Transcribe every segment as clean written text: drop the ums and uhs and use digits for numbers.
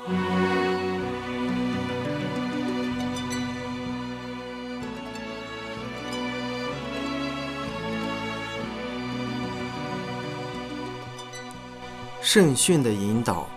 圣训的引导。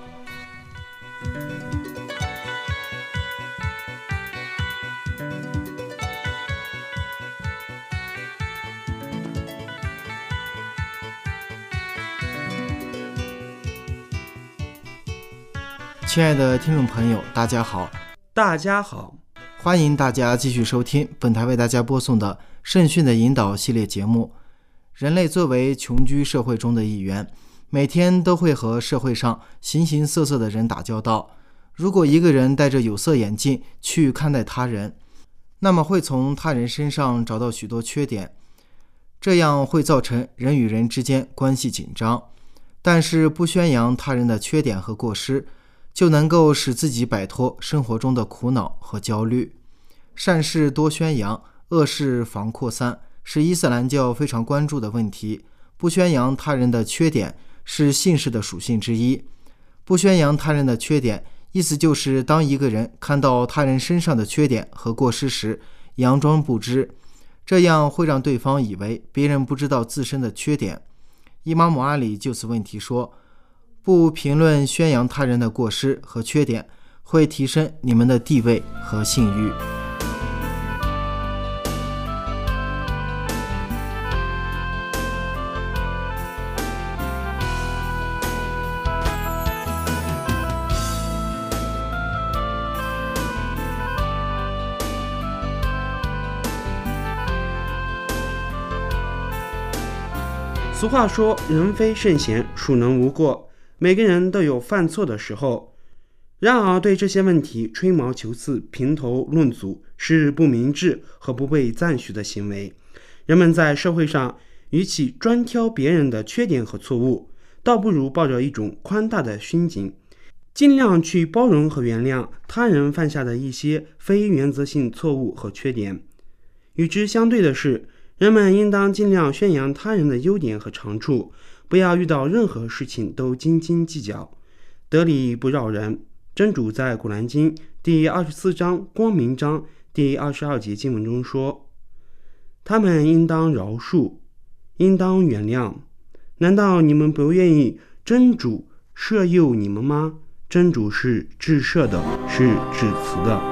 亲爱的听众朋友，大家好。 大家好， 欢迎大家继续收听本台为大家播送的圣训的引导系列节目。人类作为穷居社会中的一员，每天都会和社会上形形色色的人打交道。如果一个人戴着有色眼镜去看待他人，那么会从他人身上找到许多缺点，这样会造成人与人之间关系紧张。但是不宣扬他人的缺点和过失，就能够使自己摆脱生活中的苦恼和焦虑。善事多宣扬，恶事防扩散，是伊斯兰教非常关注的问题。不宣扬他人的缺点是信士的属性之一。不宣扬他人的缺点，意思就是当一个人看到他人身上的缺点和过失时，佯装不知，这样会让对方以为别人不知道自身的缺点。伊玛目阿里就此问题说，不评论宣扬他人的过失和缺点，会提升你们的地位和信誉。 俗话说，人非圣贤，孰能无过？每个人都有犯错的时候。然而对这些问题吹毛求疵、评头论足是不明智和不被赞许的行为。人们在社会上与其专挑别人的缺点和错误，倒不如抱着一种宽大的心境，尽量去包容和原谅他人犯下的一些非原则性错误和缺点。与之相对的是，人们应当尽量宣扬他人的优点和长处，不要遇到任何事情都斤斤计较，得理不饶人。真主在古兰经第24章光明章第22节经文中说，他们应当饶恕，应当原谅。难道你们不愿意真主赦宥你们吗？真主是至赦的，是至慈的。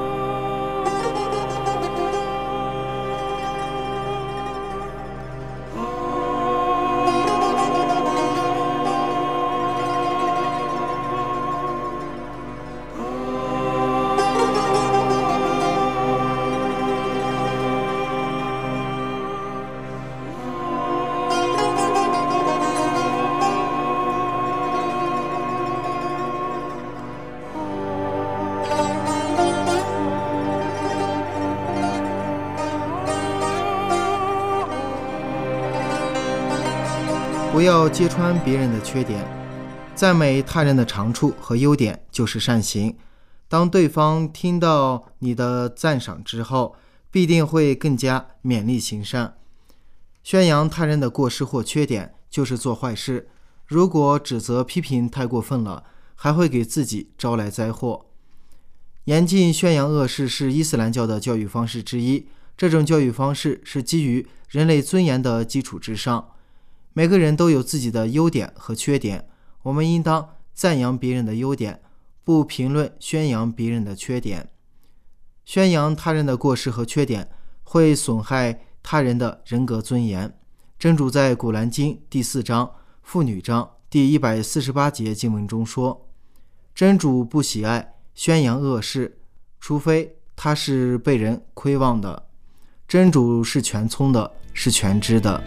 不要揭穿别人的缺点，赞美他人的长处和优点就是善行。当对方听到你的赞赏之后，必定会更加勉励行善。宣扬他人的过失或缺点就是做坏事，如果指责批评太过分了，还会给自己招来灾祸。严禁宣扬恶事是伊斯兰教的教育方式之一，这种教育方式是基于人类尊严的基础之上。每个人都有自己的优点和缺点，我们应当赞扬别人的优点，不评论宣扬别人的缺点。宣扬他人的过失和缺点会损害他人的人格尊严。真主在古兰经第4章妇女章第148节经文中说，真主不喜爱宣扬恶事，除非他是被人亏望的。真主是全聪的，是全知的。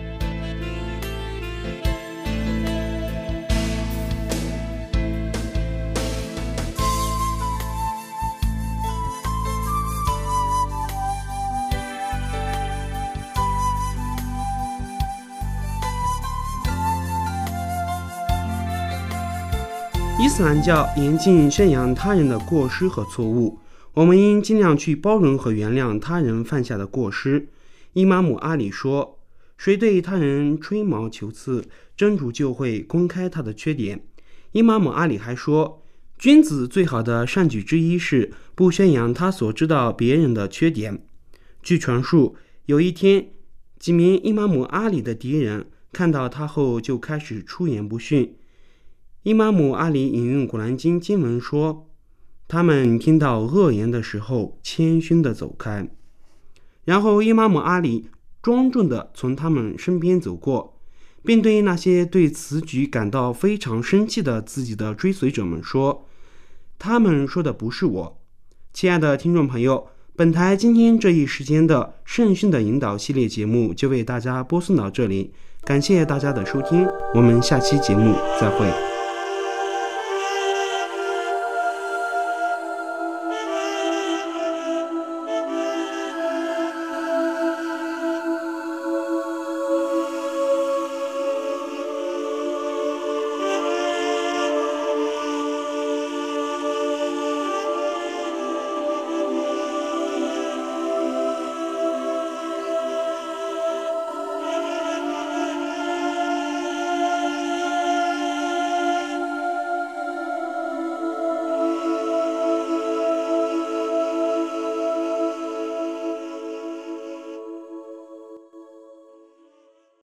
伊斯兰教严禁宣扬他人的过失和错误，我们应尽量去包容和原谅他人犯下的过失。伊玛目阿里说，谁对他人吹毛求疵，真主就会公开他的缺点。伊玛目阿里还说， 君子最好的善举之一是不宣扬他所知道别人的缺点。据传述，有一天，几名伊玛目阿里的敌人看到他后就开始出言不逊。伊玛目阿里引用古兰经经文说，他们听到恶言的时候谦逊地走开，然后伊玛目阿里庄重地从他们身边走过，并对那些对此举感到非常生气的自己的追随者们说，他们说的不是我。亲爱的听众朋友，本台今天这一时间的圣训的引导系列节目就为大家播送到这里，感谢大家的收听，我们下期节目再会。